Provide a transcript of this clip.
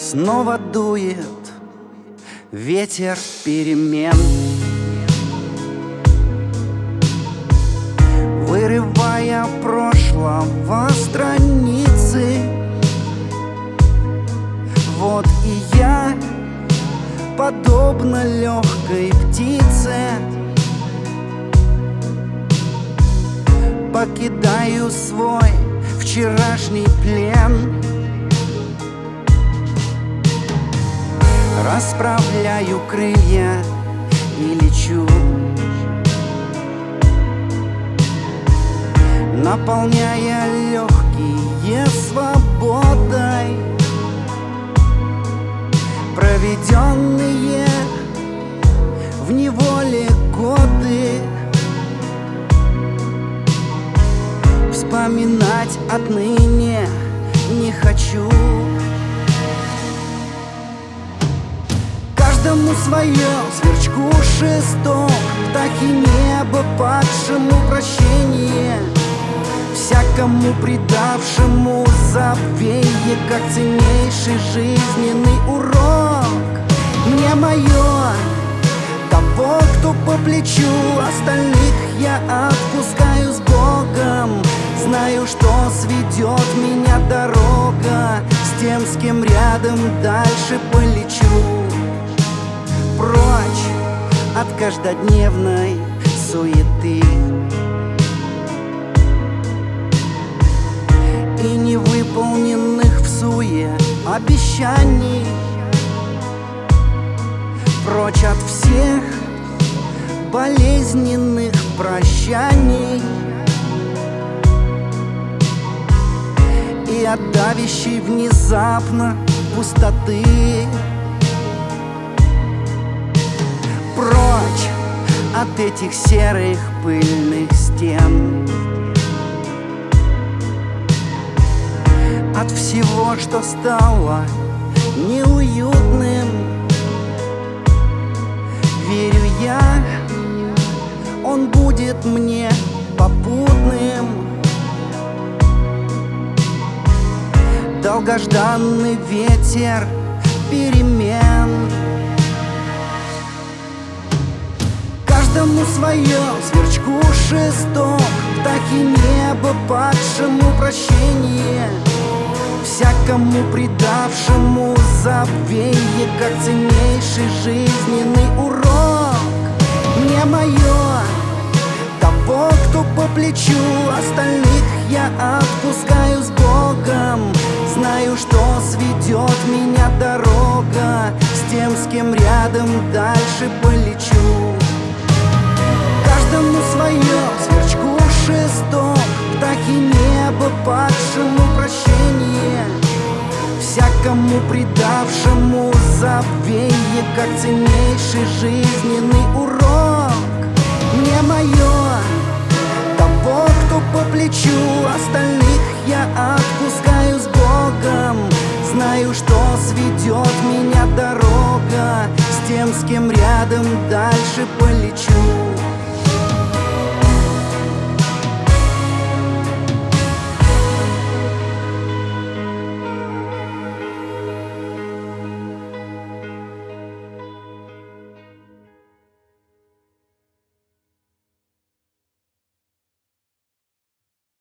Снова дует ветер перемен, вырывая прошлого страницы. Вот и я, подобно легкой птице, покидаю свой вчерашний плен. Расправляю крылья и лечу, наполняя легкие свободой, проведенные в неволе годы. Вспоминать отныне не хочу. Каждому свое, сверчку шесток, птахи неба падшему прощение, всякому предавшему забвенье, как ценнейший жизненный урок. Мне мое, того, кто по плечу, остальных я отпускаю с Богом. Знаю, что сведет меня дорога с тем, с кем рядом дальше полечу. Прочь от каждодневной суеты и невыполненных всуе обещаний. Прочь от всех болезненных прощаний и от давящей внезапно пустоты. Прочь от этих серых пыльных стен, от всего, что стало неуютным. Верю я, он будет мне попутным. Долгожданный ветер перемен. Каждому свое, сверчку шесток, птахи неба падшему прощение, всякому предавшему забвенье, как ценнейший жизненный урок. Мне мое, того, кто по плечу, остальных я отпускаю с Богом. Знаю, что сведет меня дорога с тем, с кем рядом дальше полечу. Каждому свое, сверчку шесток, птахи неба падшему прощение, всякому предавшему забвенье, как ценнейший жизненный урок. Мне мое, того, кто по плечу, остальных я отпускаю с Богом. Знаю, что сведет меня дорога с тем, с кем рядом дальше полечу.